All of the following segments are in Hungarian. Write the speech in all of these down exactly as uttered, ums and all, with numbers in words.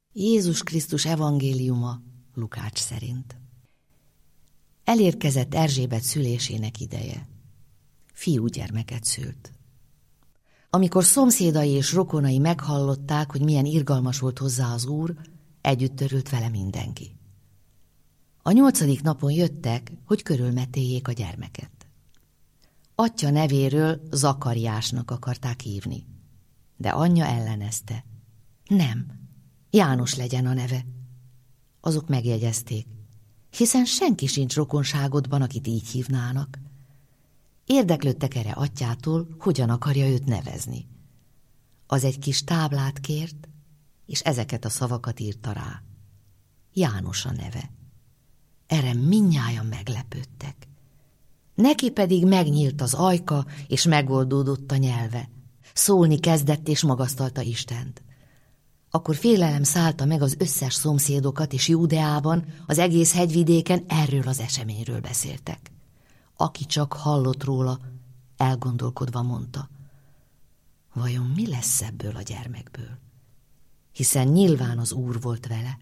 Jézus Krisztus evangéliuma Lukács szerint. Elérkezett Erzsébet szülésének ideje. Fiúgyermeket szült. Amikor szomszédai és rokonai meghallották, hogy milyen irgalmas volt hozzá az Úr, együtt örült vele mindenki. A nyolcadik napon jöttek, hogy körülmetéljék a gyermeket. Atyja nevéről Zakariásnak akarták hívni, de anyja ellenezte. Nem, János legyen a neve. Azok megjegyezték, hiszen senki sincs rokonságodban, akit így hívnának. Érdeklődtek erre atyától, hogyan akarja őt nevezni. Az egy kis táblát kért, és ezeket a szavakat írta rá. János a neve. Erre mindnyájan meglepődtek. Neki pedig megnyílt az ajka, és megoldódott a nyelve. Szólni kezdett, és magasztalta Istent. Akkor félelem szállta meg az összes szomszédokat, és Júdeában, az egész hegyvidéken erről az eseményről beszéltek. Aki csak hallott róla, elgondolkodva mondta, vajon mi lesz ebből a gyermekből? Hiszen nyilván az Úr volt vele.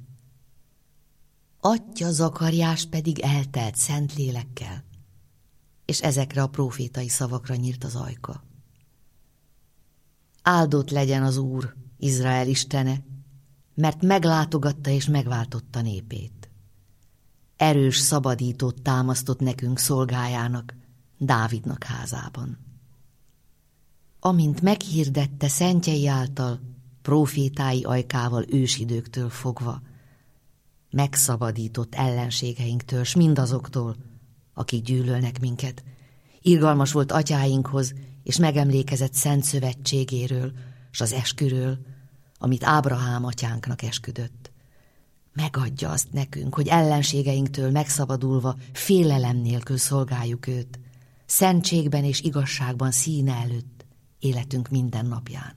Atyja Zakariás pedig eltelt szent lélekkel, és ezekre a prófétai szavakra nyílt az ajka. Áldott legyen az Úr, Izrael istene, mert meglátogatta és megváltotta népét. Erős szabadítót támasztott nekünk szolgájának, Dávidnak házában. Amint meghirdette szentjei által, prófétái ajkával ősidőktől fogva, megszabadított ellenségeinktől, s mindazoktól, akik gyűlölnek minket. Irgalmas volt atyáinkhoz, és megemlékezett szent szövetségéről, s az esküről, amit Ábrahám atyánknak esküdött. Megadja azt nekünk, hogy ellenségeinktől megszabadulva félelem nélkül szolgáljuk őt, szentségben és igazságban színe előtt életünk minden napján.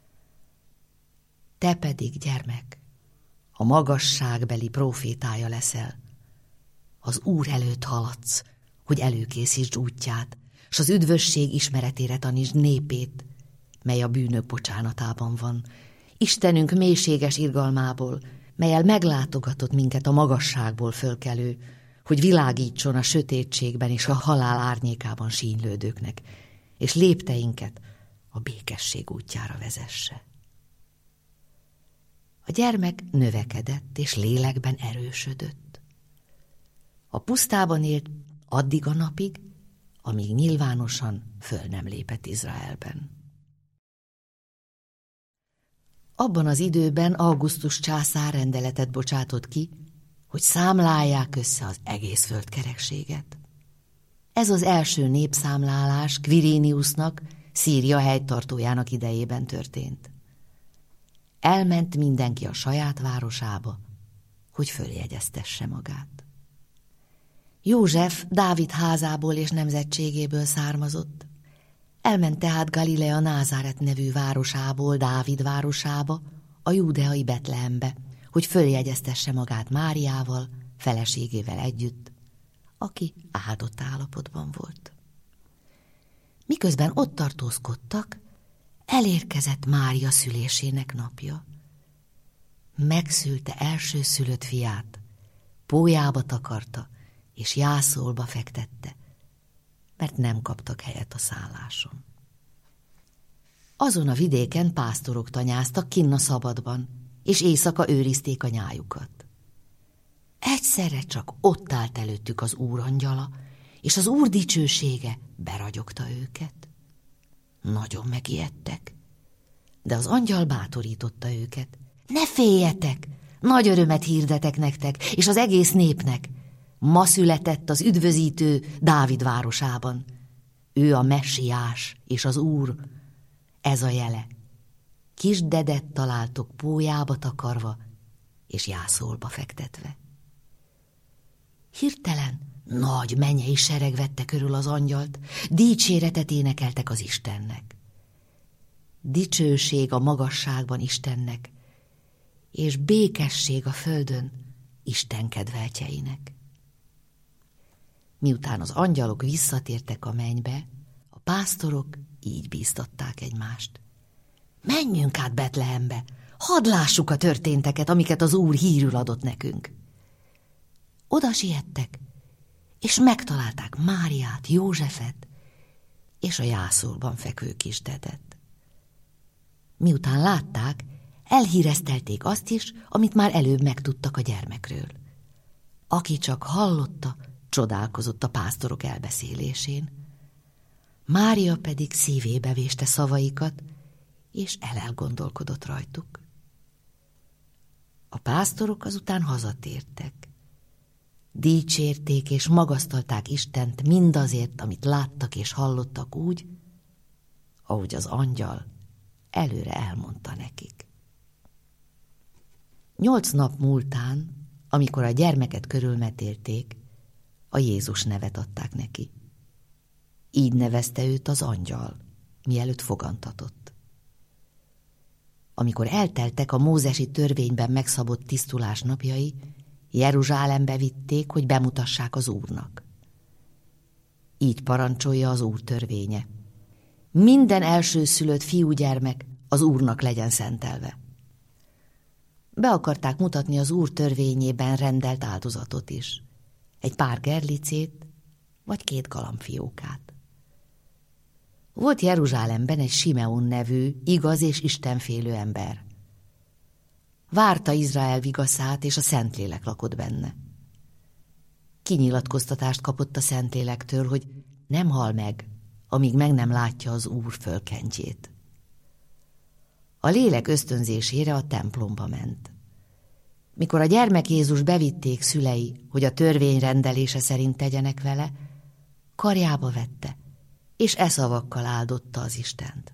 Te pedig, gyermek, a magasságbeli prófétája leszel. Az Úr előtt haladsz, hogy előkészítsd útját, s az üdvösség ismeretére tanítsd népét, mely a bűnök bocsánatában van. Istenünk mélységes irgalmából, melyel meglátogatott minket a magasságból fölkelő, hogy világítson a sötétségben és a halál árnyékában sínylődőknek, és lépteinket a békesség útjára vezesse. A gyermek növekedett és lélekben erősödött. A pusztában élt addig a napig, amíg nyilvánosan föl nem lépett Izraelben. Abban az időben Augustus császár rendeletet bocsátott ki, hogy számlálják össze az egész földkerekséget. Ez az első népszámlálás Quiriniusnak, Szíria helytartójának idejében történt. Elment mindenki a saját városába, hogy följegyeztesse magát. József Dávid házából és nemzetségéből származott. Elment tehát Galilea Názáret nevű városából Dávid városába, a júdeai Betlehembe, hogy följegyeztesse magát Máriával, feleségével együtt, aki áldott állapotban volt. Miközben ott tartózkodtak, elérkezett Mária szülésének napja. Megszülte elsőszülött fiát, pólyába takarta, és jászolba fektette, mert nem kaptak helyet a szálláson. Azon a vidéken pásztorok tanyáztak kinn a szabadban, és éjszaka őrizték a nyájukat. Egyszerre csak ott állt előttük az Úr angyala, és az Úr dicsősége beragyogta őket. Nagyon megijedtek, de az angyal bátorította őket. Ne féljetek, nagy örömet hirdetek nektek, és az egész népnek. Ma született az üdvözítő Dávid városában. Ő a messiás és az Úr. Ez a jele. Kis dedet találtok pólyába takarva, és jászolba fektetve. Hirtelen nagy mennyei sereg vette körül az angyalt, dicséretet énekeltek az Istennek. Dicsőség a magasságban Istennek, és békesség a földön Isten kedveltjeinek. Miután az angyalok visszatértek a mennybe, a pásztorok így bíztatták egymást. Menjünk át Betlehembe, Hadd lássuk a történteket, amiket az Úr hírül adott nekünk. Oda siettek, és megtalálták Máriát, Józsefet és a jászolban fekvő kisdedet. Miután látták, elhíreztelték azt is, amit már előbb megtudtak a gyermekről. Aki csak hallotta, csodálkozott a pásztorok elbeszélésén. Mária pedig szívébe véste szavaikat, és elelgondolkodott rajtuk. A pásztorok azután hazatértek. Dicsérték és magasztalták Istent mindazért, amit láttak és hallottak úgy, ahogy az angyal előre elmondta nekik. Nyolc nap múltán, amikor a gyermeket körülmetélték, a Jézus nevet adták neki. Így nevezte őt az angyal, mielőtt fogantatott. Amikor elteltek a mózesi törvényben megszabott tisztulás napjai, Jeruzsálembe vitték, hogy bemutassák az Úrnak. Így parancsolja az Úr törvénye. Minden elsőszülött fiúgyermek az Úrnak legyen szentelve. Be akarták mutatni az Úr törvényében rendelt áldozatot is. Egy pár gerlicét, vagy két galambfiókát. Volt Jeruzsálemben egy Simeon nevű, igaz és istenfélő ember. Várta Izrael vigaszát, és a Szentlélek lakott benne. Kinyilatkoztatást kapott a Szentlélektől, hogy nem hal meg, amíg meg nem látja az Úr fölkentjét. A lélek ösztönzésére a templomba ment. Mikor a gyermek Jézus bevitték szülei, hogy a törvény rendelése szerint tegyenek vele, karjába vette, és e szavakkal áldotta az Istent.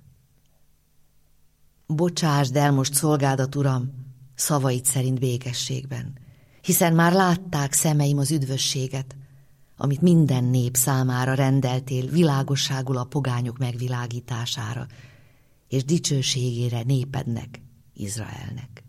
Bocsásd el most szolgádat, Uram, szavait szerint békességben, hiszen már látták szemeim az üdvösséget, amit minden nép számára rendeltél világosságul a pogányok megvilágítására, és dicsőségére népednek, Izraelnek.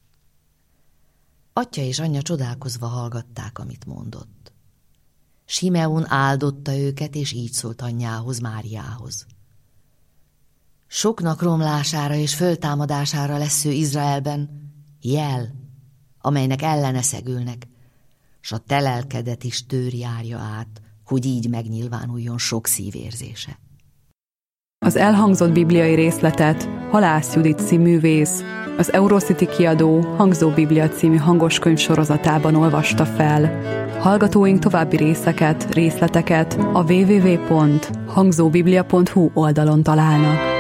Atya és anyja csodálkozva hallgatták, amit mondott. Simeon áldotta őket, és így szólt anyjához, Máriához. Soknak romlására és föltámadására lesz ő Izraelben jel, amelynek ellene szegülnek, s a te lelkedet is tőr járja át, hogy így megnyilvánuljon sok szívérzése. Az elhangzott bibliai részletet Halász Judit színművész az Eurocity kiadó Hangzó Biblia című hangoskönyv sorozatában olvasta fel. Hallgatóink további részeket, részleteket a double-u double-u double-u pont hangzóbiblia pont hu oldalon találnak.